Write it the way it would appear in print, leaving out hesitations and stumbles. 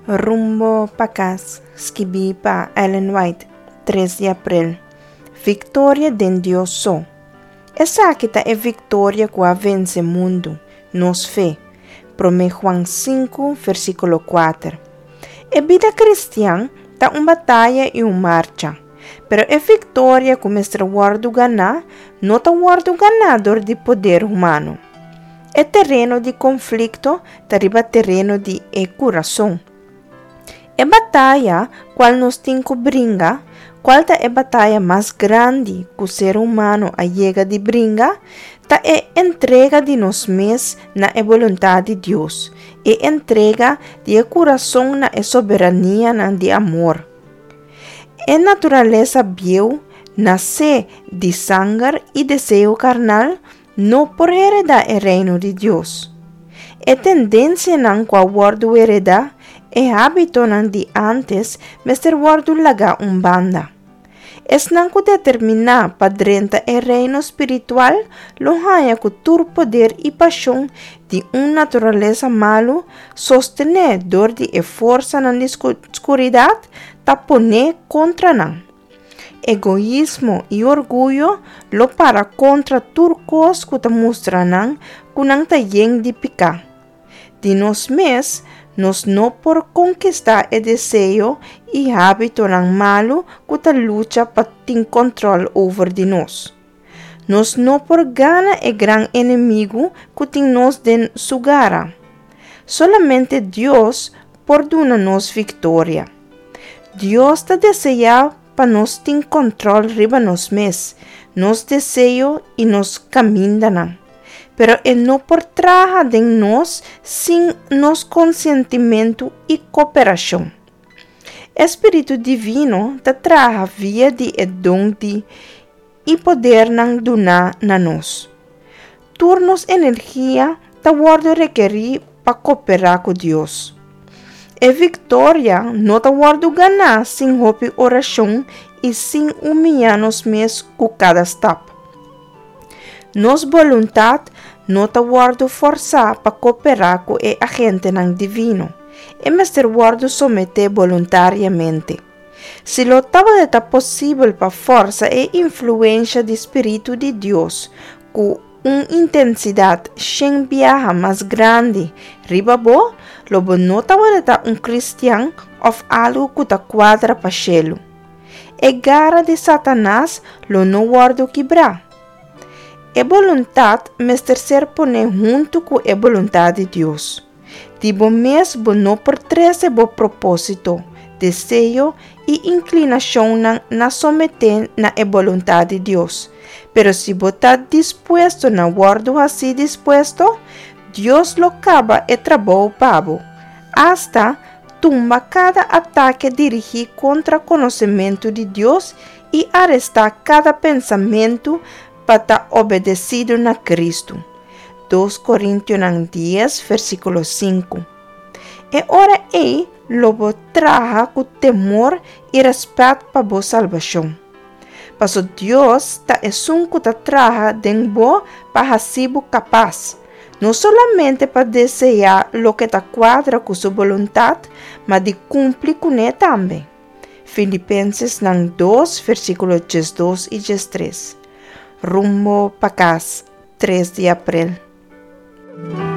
Rumbo pa casa, escrevi pa Ellen White, 3 de abril. Vitória de Deus só. Essa aqui é vitória que vence o mundo, nos fé. Prome Juan 5, versículo 4. A vida cristã é uma batalha e uma marcha. Pero a vitória que mestre guardo ganhar, não é guardo ganador de poder humano. É terreno de conflito, arriba terreno de coração. A batalha qual nos tem que brincar, qual é a batalha mais grande que o ser humano chega de brincar, é a entrega de nós mesmos na vontade de Deus, e entrega de coração na soberania de amor. A natureza vil nasce de sangue e desejo carnal, não por heredar o reino de Deus. A tendência não qual guardo heredar é hábito não de antes, mas ter guardo laga banda. Es não que determinar para dentro o reino espiritual, lo haya com todo poder e paixão de natureza malo, sostener dor de força na escuridade, tapone contra não. Egoísmo e orgulho lo para contra turcos que te mostra não, que não te yen de picar. De nós mesmos, nós não por conquistar o desejo e hábito não malo que te luta para ter controle over de nós. Nós não por ganhar o grande inimigo que tem nos den sua gara. Solamente Deus perdona-nos vitória. Deus te deseja para nós ter controle riba nós mesmos, nos desejo e nos caminho. Pero Ele não por trabalhar de nós sem nosso consentimento e cooperação. Espírito Divino te trabalha via de dom de e poder não donar na nós. Turnos energia te guarda requerir para cooperar com Deus. A vitória não te guarda ganhar sem roupa oração e sem humilhar nos mesmos com cada step. Nos vontade não te guardo forçar para cooperar com o agente não divino, e mestre guardo someter voluntariamente. Se lo estava de possível para força e influência do Espírito de Deus, com uma intensidade sem viaja mais grande, ribabo, lobo não estava de cristiano ou algo que te quadra para chelo. E gara de Satanás lo não guardo quebrar. A vontade mestre ser pone junto com a vontade de Deus. Dibo mesmo não por trazer bo propósito, desejo e inclinação na someter na vontade de Deus. Pero se você disposto na guardo assim disposto, Deus lo acaba e trabalho pavo. Hasta tumba cada ataque dirigido contra conhecimento de Deus e arrestar cada pensamento para obedecido na Cristo. 2 Coríntios 10, versículo 5. E ora lobo traja com temor e respeito para a salvação. Paso Deus ta um que te traja de bo para hacibo capaz, não somente para desejar lo que te quadra com sua vontade, mas de cumprir com ele também. Filipenses 2, versículo 2 e 3. Rumbo pa casa, 3 de abril.